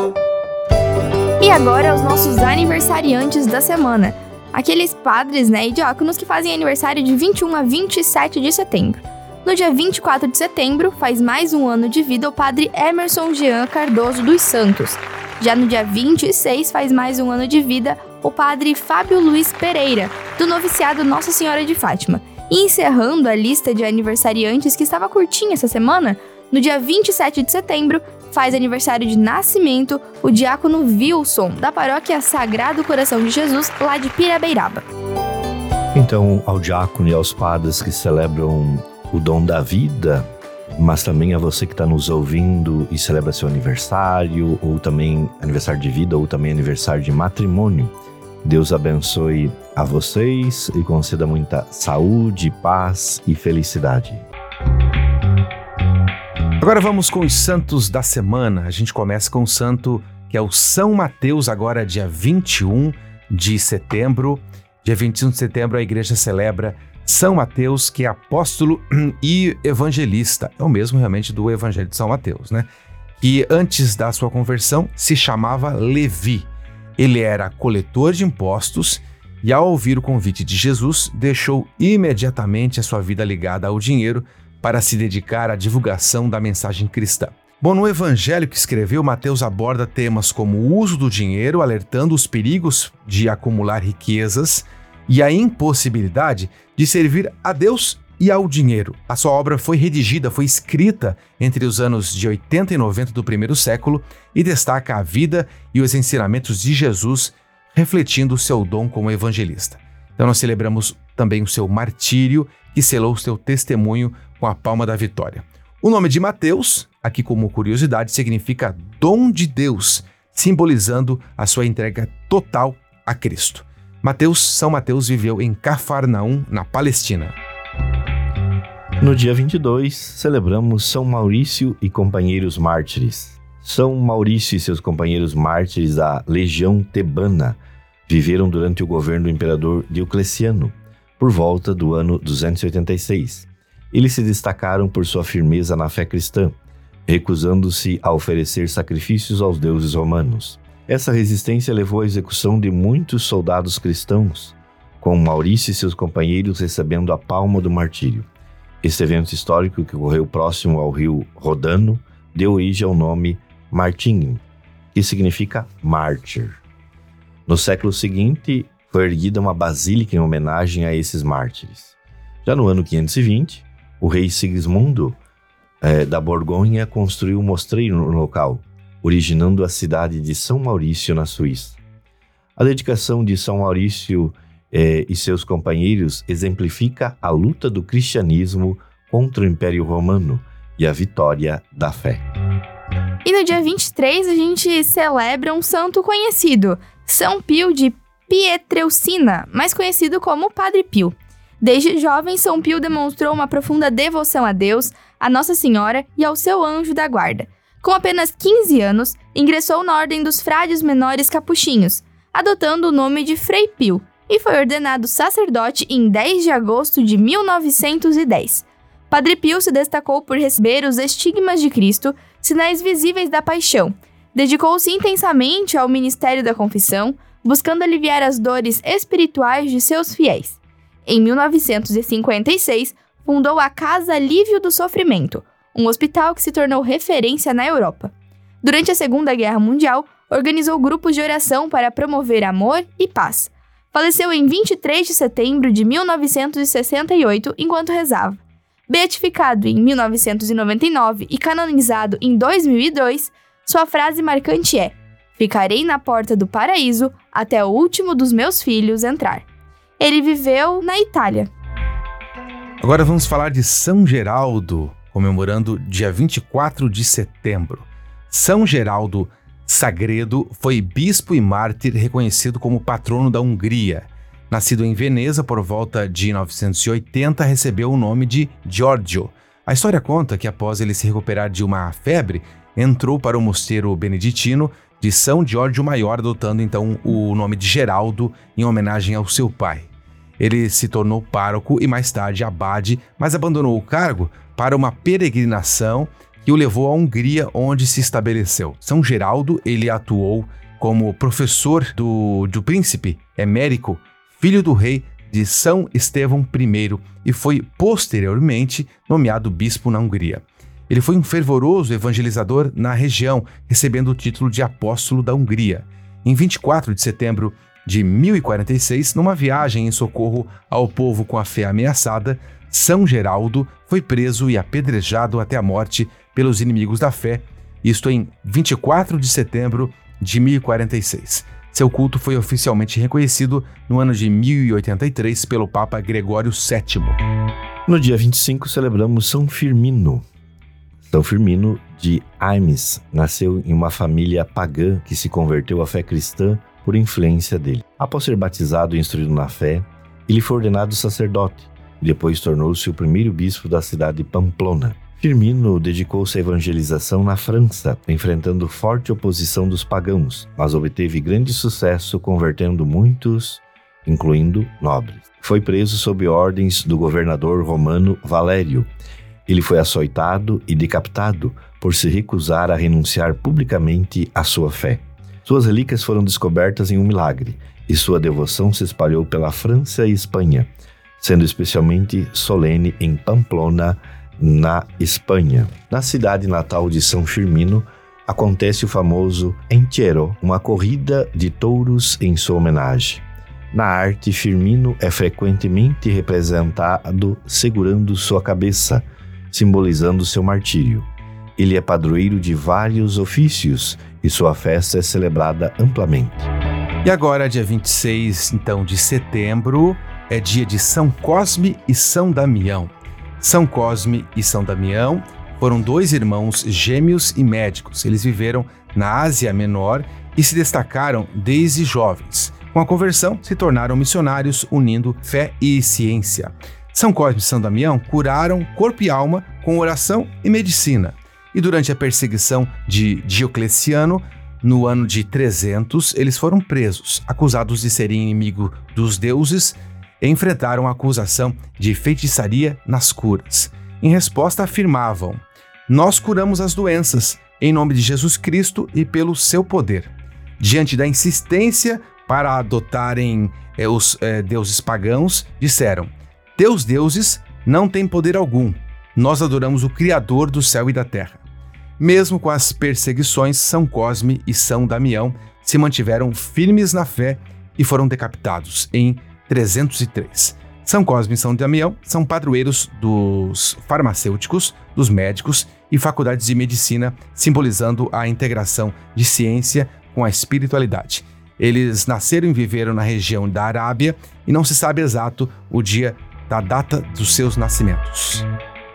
E agora os nossos aniversariantes da semana. Aqueles padres, né, e diáconos que fazem aniversário de vinte e um a vinte e sete de setembro. No dia vinte e quatro de setembro, faz mais um ano de vida o padre Emerson Jean Cardoso dos Santos. Já no dia vinte e seis, faz mais um ano de vida o padre Fábio Luiz Pereira, do noviciado Nossa Senhora de Fátima. E encerrando a lista de aniversariantes, que estava curtinha essa semana, no dia vinte e sete de setembro, faz aniversário de nascimento o diácono Wilson, da paróquia Sagrado Coração de Jesus, lá de Pirabeiraba. Então, ao diácono e aos padres que celebram o dom da vida, mas também a você que está nos ouvindo e celebra seu aniversário, ou também aniversário de vida, ou também aniversário de matrimônio, Deus abençoe a vocês e conceda muita saúde, paz e felicidade. Agora vamos com os santos da semana. A gente começa com o santo que é o São Mateus, agora dia vinte e um de setembro. Dia vinte e um de setembro a igreja celebra São Mateus, que é apóstolo e evangelista. É o mesmo realmente do Evangelho de São Mateus, né? Que antes da sua conversão se chamava Levi. Ele era coletor de impostos e, ao ouvir o convite de Jesus, deixou imediatamente a sua vida ligada ao dinheiro para se dedicar à divulgação da mensagem cristã. Bom, no evangelho que escreveu, Mateus aborda temas como o uso do dinheiro, alertando os perigos de acumular riquezas e a impossibilidade de servir a Deus e ao dinheiro. A sua obra foi redigida, foi escrita entre os anos de oitenta e noventa do primeiro século e destaca a vida e os ensinamentos de Jesus, refletindo o seu dom como evangelista. Então nós celebramos também o seu martírio, que selou o seu testemunho com a palma da vitória. O nome de Mateus, aqui como curiosidade, significa dom de Deus, simbolizando a sua entrega total a Cristo. Mateus, São Mateus viveu em Cafarnaum, na Palestina. No dia vinte e dois, celebramos São Maurício e companheiros mártires. São Maurício e seus companheiros mártires da Legião Tebana viveram durante o governo do imperador Diocleciano, por volta do ano duzentos e oitenta e seis. Eles se destacaram por sua firmeza na fé cristã, recusando-se a oferecer sacrifícios aos deuses romanos. Essa resistência levou à execução de muitos soldados cristãos, com Maurício e seus companheiros recebendo a palma do martírio. Este evento histórico, que ocorreu próximo ao rio Rodano, deu origem ao nome Martinho, que significa mártir. No século seguinte, foi erguida uma basílica em homenagem a esses mártires. Já no ano quinhentos e vinte, o rei Sigismundo eh, da Borgonha construiu um mosteiro no local, originando a cidade de São Maurício, na Suíça. A dedicação de São Maurício eh, e seus companheiros exemplifica a luta do cristianismo contra o Império Romano e a vitória da fé. E no dia vinte e três a gente celebra um santo conhecido, São Pio de Pietrelcina, mais conhecido como Padre Pio. Desde jovem, São Pio demonstrou uma profunda devoção a Deus, a Nossa Senhora e ao seu anjo da guarda. Com apenas quinze anos, ingressou na Ordem dos Frades Menores Capuchinhos, adotando o nome de Frei Pio, e foi ordenado sacerdote em dez de agosto de mil novecentos e dez. Padre Pio se destacou por receber os estigmas de Cristo, sinais visíveis da paixão. Dedicou-se intensamente ao ministério da confissão, buscando aliviar as dores espirituais de seus fiéis. Em mil novecentos e cinquenta e seis, fundou a Casa Alívio do Sofrimento, um hospital que se tornou referência na Europa. Durante a Segunda Guerra Mundial, organizou grupos de oração para promover amor e paz. Faleceu em vinte e três de setembro de mil novecentos e sessenta e oito enquanto rezava. Beatificado em mil novecentos e noventa e nove e canonizado em dois mil e dois, sua frase marcante é: "Ficarei na porta do paraíso até o último dos meus filhos entrar." Ele viveu na Itália. Agora vamos falar de São Geraldo, comemorando dia vinte e quatro de setembro. São Geraldo Sagredo foi bispo e mártir reconhecido como patrono da Hungria. Nascido em Veneza por volta de novecentos e oitenta, recebeu o nome de Giorgio. A história conta que após ele se recuperar de uma febre, entrou para o mosteiro beneditino de São Giorgio Maior, adotando então o nome de Geraldo em homenagem ao seu pai. Ele se tornou pároco e mais tarde abade, mas abandonou o cargo para uma peregrinação que o levou à Hungria, onde se estabeleceu. São Geraldo, ele atuou como professor do, do príncipe Emérico, filho do rei de São Estevão I e foi posteriormente nomeado bispo na Hungria. Ele foi um fervoroso evangelizador na região, recebendo o título de apóstolo da Hungria. Em vinte e quatro de setembro de mil e quarenta e seis, numa viagem em socorro ao povo com a fé ameaçada, São Geraldo foi preso e apedrejado até a morte pelos inimigos da fé, isto em vinte e quatro de setembro de mil e quarenta e seis. Seu culto foi oficialmente reconhecido no ano de mil e oitenta e três pelo Papa Gregório sétimo. No dia vinte e cinco celebramos São Firmino. São Firmino de Ames nasceu em uma família pagã que se converteu à fé cristã por influência dele. Após ser batizado e instruído na fé, ele foi ordenado sacerdote e depois tornou-se o primeiro bispo da cidade de Pamplona. Firmino dedicou-se à evangelização na França, enfrentando forte oposição dos pagãos, mas obteve grande sucesso convertendo muitos, incluindo nobres. Foi preso sob ordens do governador romano Valério. Ele foi açoitado e decapitado por se recusar a renunciar publicamente à sua fé. Suas relíquias foram descobertas em um milagre, e sua devoção se espalhou pela França e Espanha, sendo especialmente solene em Pamplona, na Espanha. Na cidade natal de São Firmino, acontece o famoso Entierro, uma corrida de touros em sua homenagem. Na arte, Firmino é frequentemente representado segurando sua cabeça, simbolizando seu martírio. Ele é padroeiro de vários ofícios e sua festa é celebrada amplamente. E agora, dia vinte e seis então, de setembro, é dia de São Cosme e São Damião. São Cosme e São Damião foram dois irmãos gêmeos e médicos. Eles viveram na Ásia Menor e se destacaram desde jovens. Com a conversão, se tornaram missionários, unindo fé e ciência. São Cosme e São Damião curaram corpo e alma com oração e medicina. E durante a perseguição de Diocleciano, no ano de trezentos, eles foram presos, acusados de serem inimigo dos deuses, e enfrentaram a acusação de feitiçaria nas curas. Em resposta, afirmavam: "Nós curamos as doenças, em nome de Jesus Cristo e pelo seu poder." Diante da insistência para adotarem eh, os eh, deuses pagãos, disseram: "Teus deuses não têm poder algum. Nós adoramos o Criador do céu e da terra." Mesmo com as perseguições, São Cosme e São Damião se mantiveram firmes na fé e foram decapitados em trezentos e três. São Cosme e São Damião são padroeiros dos farmacêuticos, dos médicos e faculdades de medicina, simbolizando a integração de ciência com a espiritualidade. Eles nasceram e viveram na região da Arábia e não se sabe exato o dia da data dos seus nascimentos.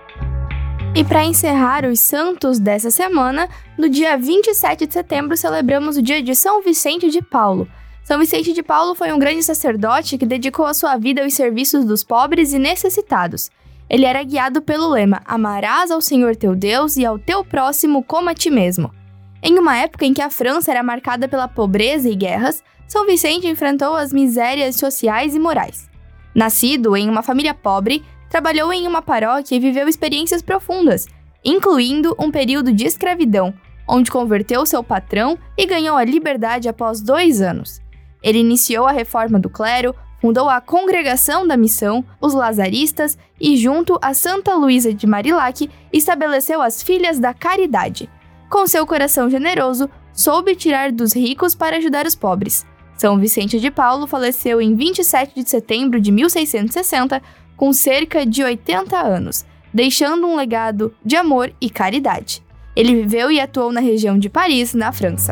E para encerrar os santos dessa semana, no dia vinte e sete de setembro celebramos o dia de São Vicente de Paulo. São Vicente de Paulo foi um grande sacerdote que dedicou a sua vida aos serviços dos pobres e necessitados. Ele era guiado pelo lema: "Amarás ao Senhor teu Deus e ao teu próximo como a ti mesmo." Em uma época em que a França era marcada pela pobreza e guerras, São Vicente enfrentou as misérias sociais e morais. Nascido em uma família pobre, trabalhou em uma paróquia e viveu experiências profundas, incluindo um período de escravidão, onde converteu seu patrão e ganhou a liberdade após dois anos. Ele iniciou a reforma do clero, fundou a Congregação da Missão, os Lazaristas e, junto a Santa Luísa de Marillac, estabeleceu as Filhas da Caridade. Com seu coração generoso, soube tirar dos ricos para ajudar os pobres. São Vicente de Paulo faleceu em vinte e sete de setembro de mil seiscentos e sessenta, com cerca de oitenta anos, deixando um legado de amor e caridade. Ele viveu e atuou na região de Paris, na França.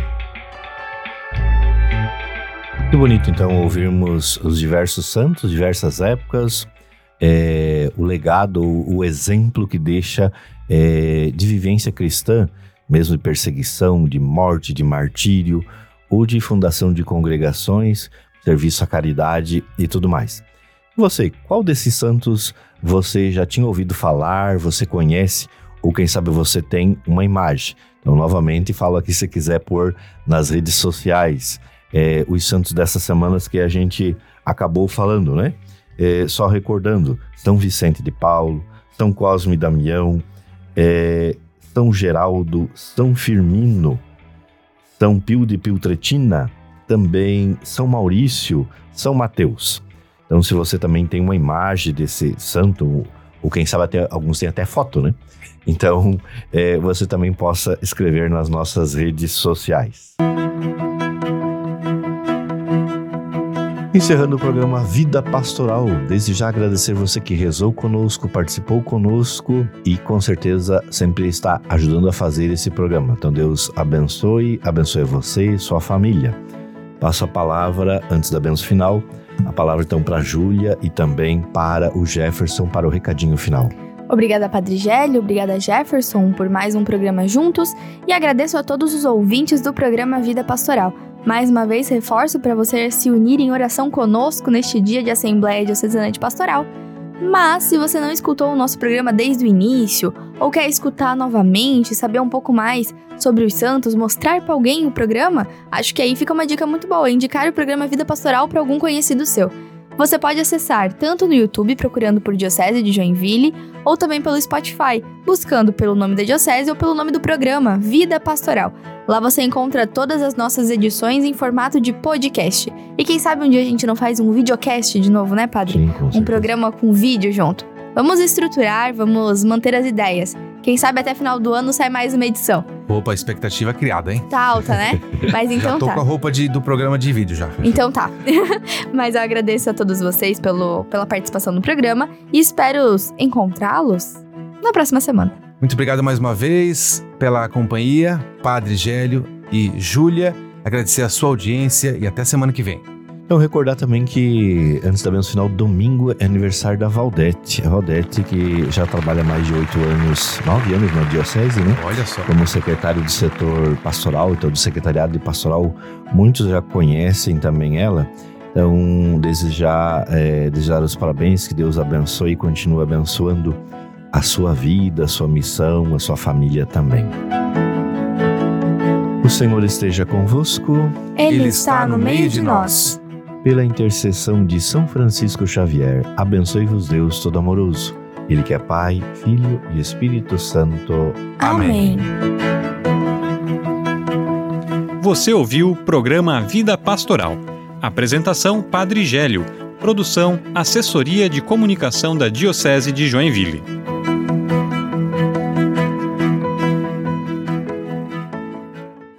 Que bonito, então, ouvirmos os diversos santos, diversas épocas, é, o legado, o, o exemplo que deixa é, de vivência cristã, mesmo de perseguição, de morte, de martírio, ou de fundação de congregações, serviço à caridade e tudo mais. E você, qual desses santos você já tinha ouvido falar, você conhece, ou quem sabe você tem uma imagem? Então, novamente, falo aqui se quiser pôr nas redes sociais é, os santos dessas semanas que a gente acabou falando, né? É, só recordando, São Vicente de Paulo, São Cosme e Damião, é, São Geraldo, São Firmino, São Pio de Piltretina, também São Maurício, São Mateus. Então, se você também tem uma imagem desse santo, ou quem sabe até alguns têm até foto, né? Então, é, você também possa escrever nas nossas redes sociais. Encerrando o programa Vida Pastoral, desde já agradecer você que rezou conosco, participou conosco e com certeza sempre está ajudando a fazer esse programa. Então Deus abençoe, abençoe você e sua família. Passo a palavra, antes da bênção final, a palavra então para a Júlia e também para o Jefferson para o recadinho final. Obrigada, Padre Gélio, obrigada, Jefferson, por mais um programa juntos e agradeço a todos os ouvintes do programa Vida Pastoral. Mais uma vez, reforço para você se unir em oração conosco neste dia de Assembleia Diocesana de Pastoral. Mas, se você não escutou o nosso programa desde o início, ou quer escutar novamente, saber um pouco mais sobre os santos, mostrar para alguém o programa, acho que aí fica uma dica muito boa, indicar o programa Vida Pastoral para algum conhecido seu. Você pode acessar tanto no YouTube, procurando por Diocese de Joinville, ou também pelo Spotify, buscando pelo nome da Diocese ou pelo nome do programa, Vida Pastoral. Lá você encontra todas as nossas edições em formato de podcast. E quem sabe um dia a gente não faz um videocast de novo, né, Padre? Sim, com certeza. Um programa com vídeo junto. Vamos estruturar, vamos manter as ideias. Quem sabe até final do ano sai mais uma edição. Opa, expectativa criada, hein? Tá alta, né? Mas então já tô tá. com a roupa de, do programa de vídeo já. Então tá. Mas eu agradeço a todos vocês pelo, pela participação no programa e espero encontrá-los na próxima semana. Muito obrigado mais uma vez pela companhia, Padre Gélio e Júlia. Agradecer a sua audiência e até semana que vem. Então, recordar também que, antes da bênção final, domingo é aniversário da Valdete. A Valdete, que já trabalha mais de oito anos, nove anos na Diocese, né? Olha só. Como secretário do setor pastoral, então do secretariado de pastoral, muitos já conhecem também ela. Então, desde já, é, desejar os parabéns, que Deus abençoe e continue abençoando a sua vida, a sua missão, a sua família também. O Senhor esteja convosco. Ele, Ele está no meio de nós. Pela intercessão de São Francisco Xavier, abençoe-vos Deus Todo-Amoroso, Ele que é Pai, Filho e Espírito Santo. Amém. Você ouviu o programa Vida Pastoral. Apresentação Padre Gélio. Produção Assessoria de Comunicação da Diocese de Joinville.